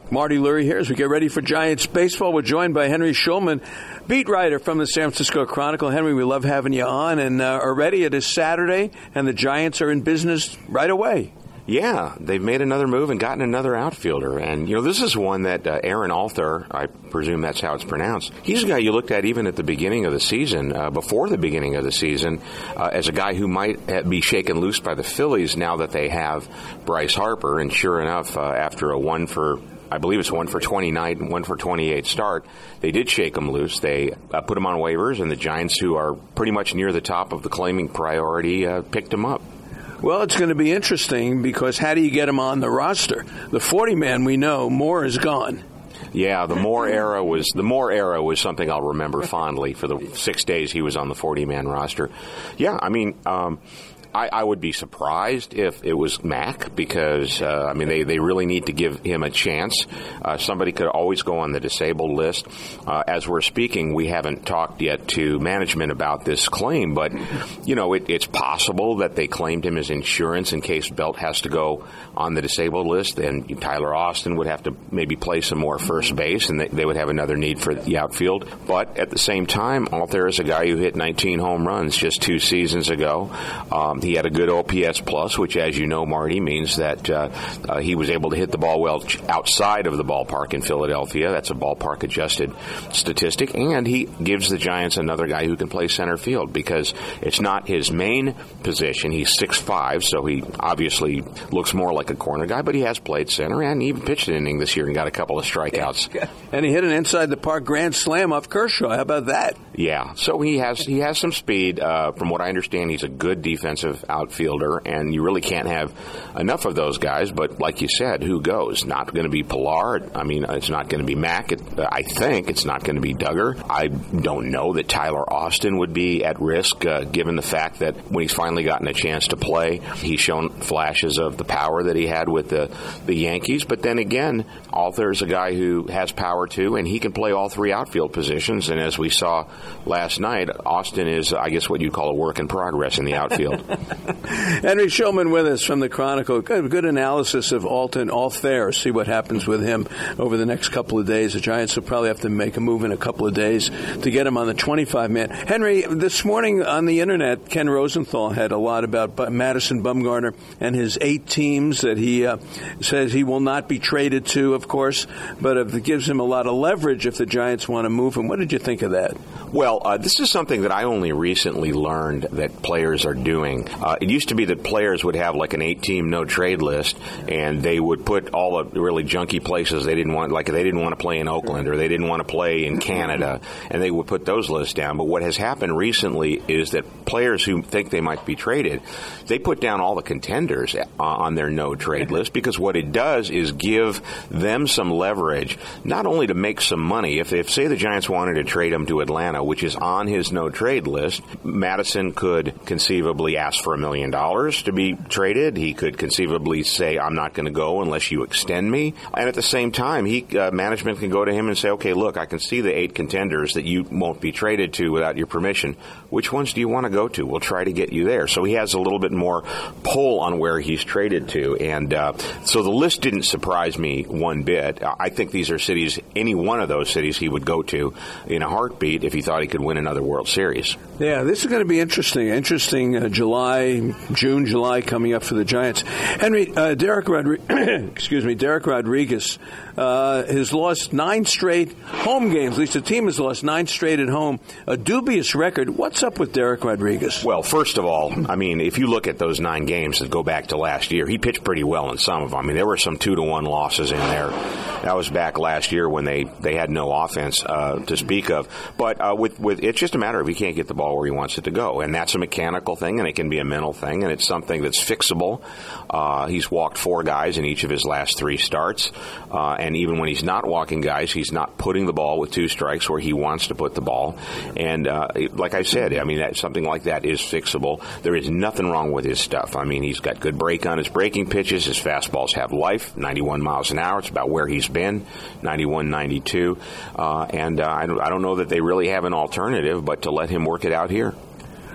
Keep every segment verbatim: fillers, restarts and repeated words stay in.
Marty Lurie here as we get ready for Giants baseball. We're joined by Henry Schulman, beat writer from the San Francisco Chronicle. Henry, we love having you on, and uh, already it is Saturday, and the Giants are in business right away. Yeah, they've made another move and gotten another outfielder. And, you know, this is one that uh, Aaron Alther, I presume that's how it's pronounced, he's a guy you looked at even at the beginning of the season, uh, before the beginning of the season, uh, as a guy who might be shaken loose by the Phillies now that they have Bryce Harper. And sure enough, uh, after a one for... I believe it's one for twenty-nine and one for twenty-eight start. They did shake him loose. They uh, put him on waivers, and the Giants, who are pretty much near the top of the claiming priority, uh, picked him up. Well, it's going to be interesting because how do you get him on the roster? The forty-man we know, Moore is gone. Yeah, the Moore era was the Moore era was something I'll remember fondly for the six days he was on the forty-man roster. Yeah, I mean. Um, I, I would be surprised if it was Mack because, uh, I mean, they, they really need to give him a chance. Uh, somebody could always go on the disabled list. Uh, as we're speaking, we haven't talked yet to management about this claim, but, you know, it, it's possible that they claimed him as insurance in case Belt has to go on the disabled list, and Tyler Austin would have to maybe play some more first base, and they, they would have another need for the outfield. But at the same time, Alther is a guy who hit nineteen home runs just two seasons ago. Um, He had a good O P S plus, which, as you know, Marty, means that uh, uh, he was able to hit the ball well outside of the ballpark in Philadelphia. That's a ballpark-adjusted statistic. And he gives the Giants another guy who can play center field because it's not his main position. He's six five, so he obviously looks more like a corner guy, but he has played center and even pitched an inning this year and got a couple of strikeouts. And he hit an inside-the-park grand slam off Kershaw. How about that? Yeah, so he has he has some speed. Uh, from what I understand, he's a good defensive outfielder, and you really can't have enough of those guys. But like you said, who goes? Not going to be Pilar. I mean, it's not going to be Mack. It, I think it's not going to be Duggar. I don't know that Tyler Austin would be at risk, uh, given the fact that when he's finally gotten a chance to play, he's shown flashes of the power that he had with the, the Yankees. But then again, Alther's a guy who has power too, and he can play all three outfield positions. And as we saw last night, Austin is, I guess, what you'd call a work in progress in the outfield. Henry Schulman with us from the Chronicle. Good, good analysis of Alton Alther. See what happens with him over the next couple of days. The Giants will probably have to make a move in a couple of days to get him on the twenty-five man. Henry, this morning on the Internet, Ken Rosenthal had a lot about Madison Bumgarner and his eight teams that he uh, says he will not be traded to, of course, but it gives him a lot of leverage if the Giants want to move him. What did you think of that? Well, uh, this is something that I only recently learned that players are doing. Uh, it used to be that players would have like an eight-team no-trade list, and they would put all the really junky places they didn't want, like they didn't want to play in Oakland or they didn't want to play in Canada, and they would put those lists down. But what has happened recently is that players who think they might be traded, they put down all the contenders uh, on their no-trade list, because what it does is give them some leverage, not only to make some money. If, if say, the Giants wanted to trade him to Atlanta, which is on his no-trade list, Madison could conceivably ask for a million dollars to be traded. He could conceivably say, I'm not going to go unless you extend me. And at the same time, he uh, management can go to him and say, okay, look, I can see the eight contenders that you won't be traded to without your permission. Which ones do you want to go to? We'll try to get you there. So he has a little bit more pull on where he's traded to. And uh, so the list didn't surprise me one bit. I think these are cities, any one of those cities he would go to in a heartbeat if he thought he could win another World Series. Yeah, this is going to be interesting. Interesting uh, July, June, July coming up for the Giants. Henry, uh, Derek Rodriguez, excuse me, Derek Rodriguez uh, has lost nine straight home games. At least the team has lost nine straight at home. A dubious record. What's up with Derek Rodriguez? Well, first of all, I mean, if you look at those nine games that go back to last year, he pitched pretty well in some of them. I mean, there were some two to one losses in there. That was back last year when they, they had no offense uh, to speak of. But uh, with with it's just a matter of he can't get the ball where he wants it to go, and that's a mechanical thing, and it can be a mental thing, and it's something that's fixable. Uh, he's walked four guys in each of his last three starts, uh, and even when he's not walking guys, he's not putting the ball with two strikes where he wants to put the ball. And uh, like I said, I mean, that, something like that is fixable. There is nothing wrong with his stuff. I mean, he's got good break on his breaking pitches. His fastballs have life, ninety-one miles an hour. It's about where he's been, ninety-one, ninety-two. Uh, and uh, I, don't, I don't know that they really have an alternative but to let him work it out here.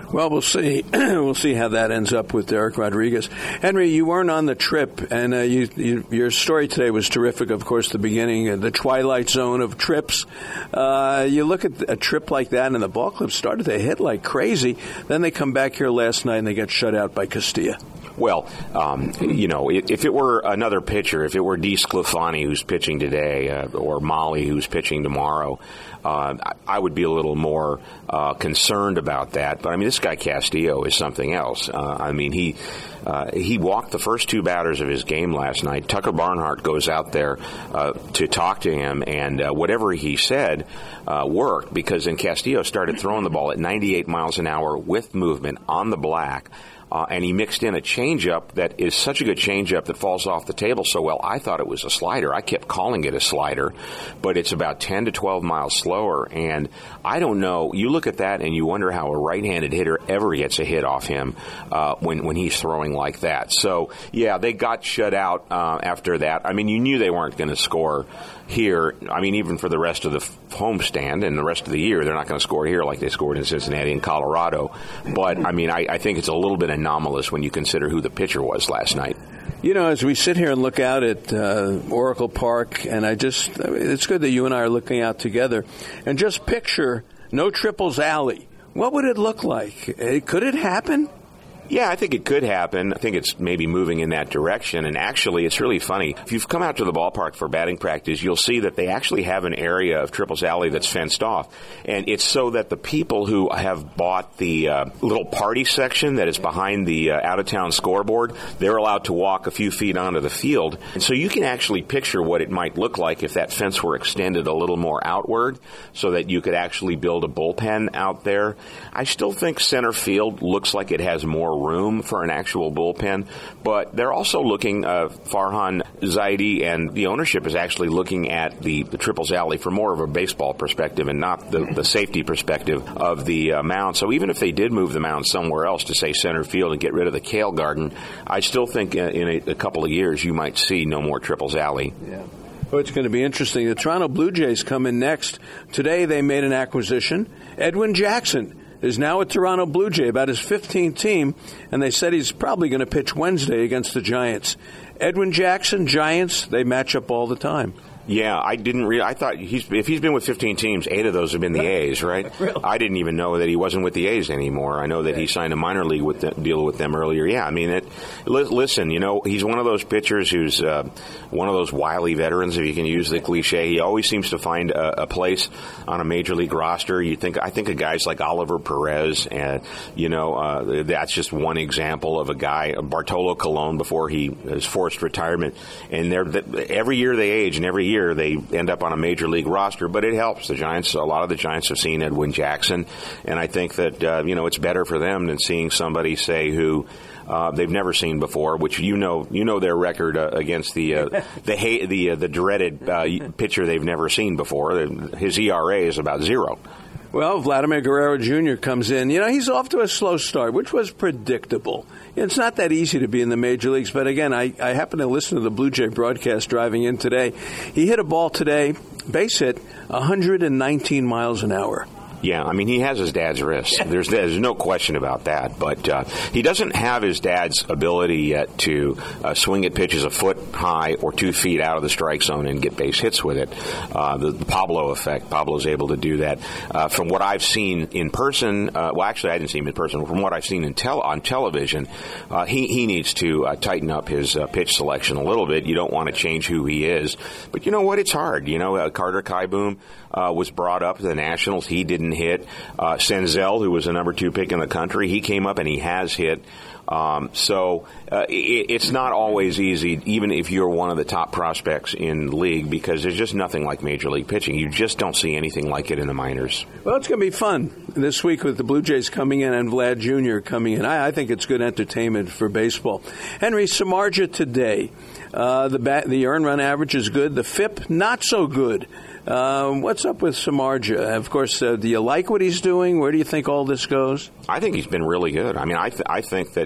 Well, we'll see. We'll see how that ends up with Derek Rodriguez. Henry, you weren't on the trip, and uh, you, you, your story today was terrific. Of course, the beginning, uh, the twilight zone of trips. Uh, you look at a trip like that, and the ball club started to hit like crazy. Then they come back here last night, and they get shut out by Castilla. Well, um, you know, if it were another pitcher, if it were DeSclafani who's pitching today, uh, or Molly who's pitching tomorrow, uh, I would be a little more uh, concerned about that. But I mean, this guy Castillo is something else. Uh, I mean, he uh, he walked the first two batters of his game last night. Tucker Barnhart goes out there uh, to talk to him, and uh, whatever he said uh, worked, because then Castillo started throwing the ball at ninety-eight miles an hour with movement on the black. Uh, and he mixed in a changeup that is such a good changeup that falls off the table so well. I thought it was a slider. I kept calling it a slider, but it's about ten to twelve miles slower. And I don't know. You look at that and you wonder how a right-handed hitter ever gets a hit off him uh, when when he's throwing like that. So, yeah, they got shut out uh, after that. I mean, you knew they weren't going to score here. I mean, even for the rest of the homestand and the rest of the year, they're not going to score here like they scored in Cincinnati and Colorado. But, I mean, I, I think it's a little bit anomalous when you consider who the pitcher was last night. You know, as we sit here and look out at uh, Oracle Park, and I just, it's good that you and I are looking out together, and just picture no triples alley. What would it look like? Could it happen? Yeah, I think it could happen. I think it's maybe moving in that direction. And actually, it's really funny. If you've come out to the ballpark for batting practice, you'll see that they actually have an area of Triples Alley that's fenced off. And it's so that the people who have bought the uh, little party section that is behind the uh, out-of-town scoreboard, they're allowed to walk a few feet onto the field. And so you can actually picture what it might look like if that fence were extended a little more outward so that you could actually build a bullpen out there. I still think center field looks like it has more room for an actual bullpen, but they're also looking, uh, Farhan Zaidi and the ownership is actually looking at the, the Triples Alley from more of a baseball perspective and not the, the safety perspective of the uh, mound. So even if they did move the mound somewhere else to, say, center field and get rid of the Kale Garden, I still think uh, in a, a couple of years you might see no more Triples Alley. Yeah. Well, it's going to be interesting. The Toronto Blue Jays come in next. Today they made an acquisition. Edwin Jackson is now a Toronto Blue Jay, about his fifteenth team, and they said he's probably going to pitch Wednesday against the Giants. Edwin Jackson, Giants, they match up all the time. Yeah, I didn't re- I thought he's if he's been with fifteen teams, eight of those have been the A's, right? Really? I didn't even know that he wasn't with the A's anymore. I know that he signed a minor league with the, deal with them earlier. Yeah, I mean, it, li- listen, you know, he's one of those pitchers who's uh, one of those wily veterans, if you can use the cliche. He always seems to find a, a place on a major league roster. You think I think of guys like Oliver Perez, and you know, uh, that's just one example of a guy, Bartolo Colon, before he is forced retirement. And they're every year they age, and every year they end up on a major league roster, but it helps. The Giants, a lot of the Giants have seen Edwin Jackson, and I think that, uh, you know, it's better for them than seeing somebody, say, who uh, they've never seen before, which you know, you know their record uh, against the uh, the ha- the uh, the dreaded uh, pitcher they've never seen before. His E R A is about zero. Well, Vladimir Guerrero Junior comes in. You know, he's off to a slow start, which was predictable. It's not that easy to be in the major leagues, but again, I, I happened to listen to the Blue Jay broadcast driving in today. He hit a ball today, base hit, one hundred nineteen miles an hour. Yeah, I mean, he has his dad's wrist. There's there's no question about that. But uh, he doesn't have his dad's ability yet to uh, swing at pitches a foot high or two feet out of the strike zone and get base hits with it. Uh, the, the Pablo effect. Pablo's able to do that. Uh, from what I've seen in person, uh, well, actually, I didn't see him in person. From what I've seen in tel- on television, uh, he, he needs to uh, tighten up his uh, pitch selection a little bit. You don't want to change who he is. But you know what? It's hard. You know, uh, Carter Kieboom uh, was brought up to the Nationals. He didn't hit. Uh, Senzel, who was the number two pick in the country, he came up and he has hit. Um, so uh, it, it's not always easy, even if you're one of the top prospects in the league, because there's just nothing like major league pitching. You just don't see anything like it in the minors. Well, it's going to be fun this week with the Blue Jays coming in and Vlad Junior coming in. I, I think it's good entertainment for baseball. Henry, Samardzija today. Uh, the bat, the earned run average is good. The F I P, not so good. Um, what's up with Samardzija? Of course, uh, do you like what he's doing? Where do you think all this goes? I think he's been really good. I mean, I th- I think that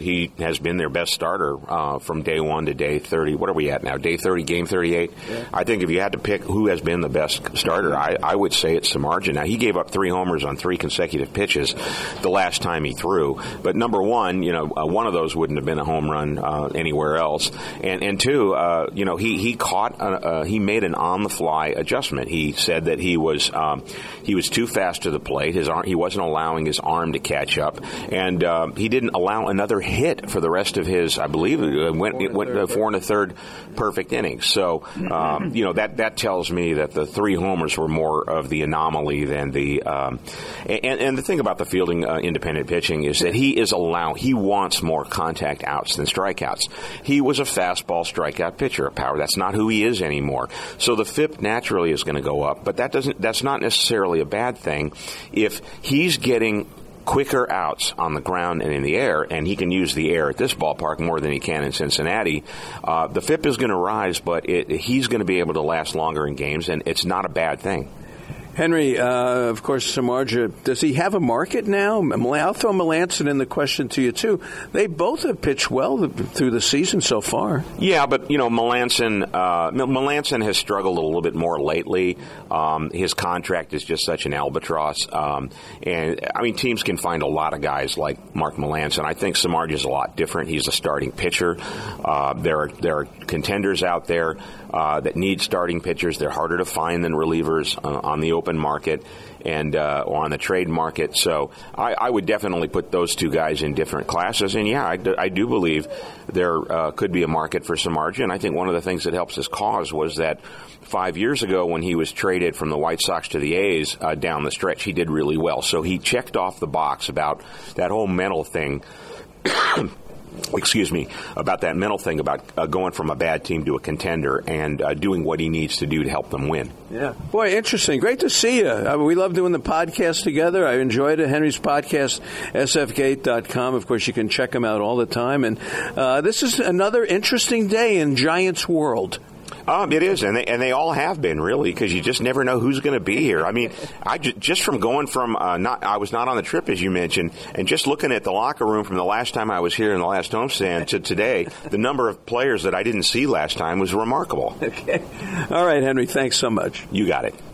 he has been their best starter uh, from day one to day thirty. What are we at now? Day thirty, game thirty-eight? Yeah. I think if you had to pick who has been the best starter, I, I would say it's Samardzija. Now, he gave up three homers on three consecutive pitches the last time he threw. But number one, you know, uh, one of those wouldn't have been a home run uh, anywhere else. And, and two, uh, you know, he, he caught, a, uh, he made an on-the-fly adjustment. He said that he was um, he was too fast to the plate. His arm, he wasn't allowing his arm to catch up. And uh, he didn't allow another hit for the rest of his, I believe, it went, it went uh, four and a third perfect innings. So, um, you know, that, that tells me that the three homers were more of the anomaly than the, um, and, and the thing about the fielding uh, independent pitching is that he is allowed, he wants more contact outs than strikeouts. He was a fastball strikeout pitcher, a power. That's not who he is anymore. So the F I P naturally is going to go up, but that doesn't, that's not necessarily a bad thing if he's getting quicker outs on the ground and in the air, and he can use the air at this ballpark more than he can in Cincinnati. Uh, the F I P is going to rise, but it, he's going to be able to last longer in games, and it's not a bad thing. Henry, uh, of course, Samardzija, does he have a market now? I'll throw Melancon in the question to you, too. They both have pitched well through the season so far. Yeah, but, you know, Melancon, uh, Melancon has struggled a little bit more lately. Um, his contract is just such an albatross. Um, and, I mean, teams can find a lot of guys like Mark Melancon. I think Samardzija is a lot different. He's a starting pitcher. Uh, there are, there are contenders out there uh, that need starting pitchers. They're harder to find than relievers uh, on the open market and uh, or on the trade market. So I, I would definitely put those two guys in different classes. And, yeah, I do, I do believe there uh, could be a market for Samardzija. And I think one of the things that helps his cause was that five years ago when he was traded from the White Sox to the A's uh, down the stretch, he did really well. So he checked off the box about that whole mental thing. excuse me, about that mental thing about uh, going from a bad team to a contender and uh, doing what he needs to do to help them win. Yeah. Boy, interesting. Great to see you. Uh, we love doing the podcast together. I enjoyed it. Henry's podcast, S F gate dot com. Of course, you can check him out all the time. And uh, this is another interesting day in Giants world. Um, it is, and they, and they all have been, really, because you just never know who's going to be here. I mean, I ju- just from going from, uh, not, I was not on the trip, as you mentioned, and just looking at the locker room from the last time I was here in the last homestand to today, the number of players that I didn't see last time was remarkable. Okay. All right, Henry, thanks so much. You got it.